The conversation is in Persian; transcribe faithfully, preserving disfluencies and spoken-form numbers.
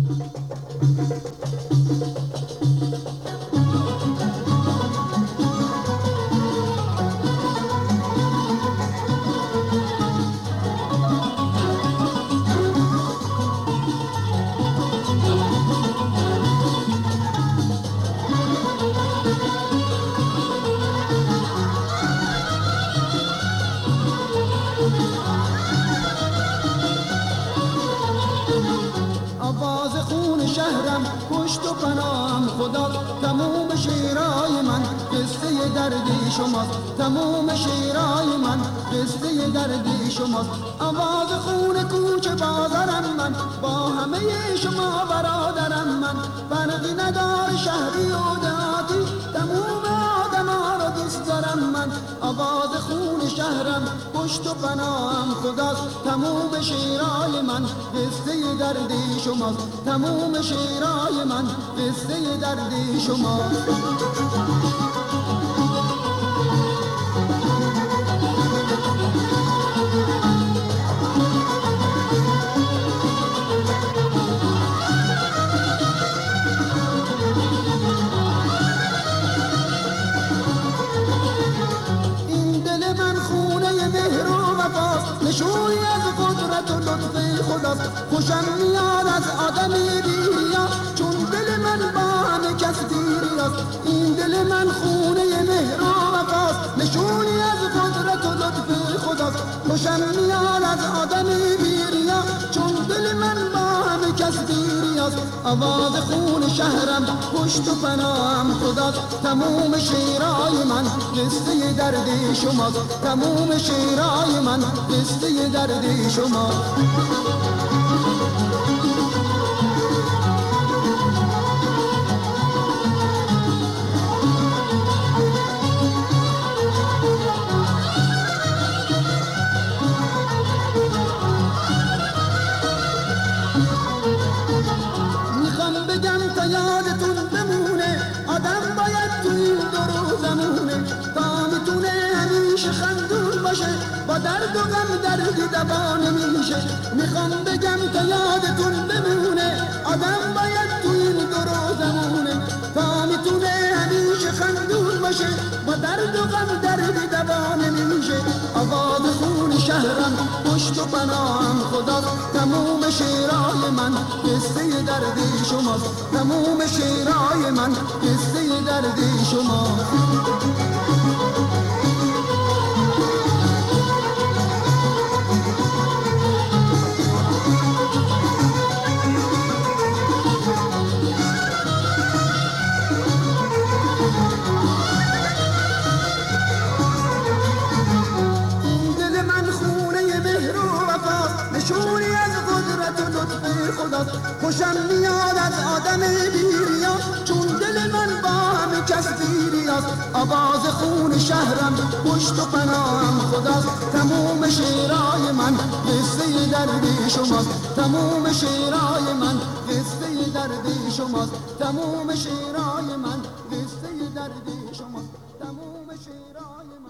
آواز خون شهرم پشت و پناهم خدا، تموم شیرای من قصه دردی شماست، تموم شیرای من قصه دردی شماست. آواز خون کوچه بازارم من، با همه شما برادرم من، فرقی ندار شهری و دهاتی، تموم آدما رو دوست دارم من. آواز خون شهرم پشت و پناهم خداست، تموم شیرای من قصه دردی شماست، تموم شیرای من قصه دردی شماست. نشونی از قدرت و لطف خداست، خوشم میاد از آدمی بیریا، چون دل من با همه کس دیریاست. این دل من خونه مهر و وفاست، نشونی از قدرت و لطف خداست. خوشم میاد از آدمی بیریا، چون دل من با همه کس دیریاست. آواز خون شهرم پشت و پناهم خداست، تموم شیرای من قصه دردی شماست، تموم شیرای من قصه دردی شماست. میخوام بگم تا یادتون بمونه، آدم باید تو این دو روزمونه، تا میتونه همیشه خندون باشه، با درد و غم دردی دوا نمیشه. میخوام بگم تا یادتون بمونه، آدم باید تو این دو روزمونه، تا میتونه همیشه خندون باشه، با درد و غم دردی دوا نمیشه. آواز خون شهرم پشت و پناهم خدا، تموم شیرای من قصه دردی شماست، تموم شیرای من قصه دردی شماست. نشونی از قدرت و لطف خداست، خوشم میاد از آدم بیریا، چون دل من با همه کس دیریاست. آواز خون شهرم پشت و پناهم خداست، تموم شیرای من قصه دردی شماست، تموم شیرای من قصه دردی شماست، تموم شیرای من قصه دردی شماست، تموم شیرای من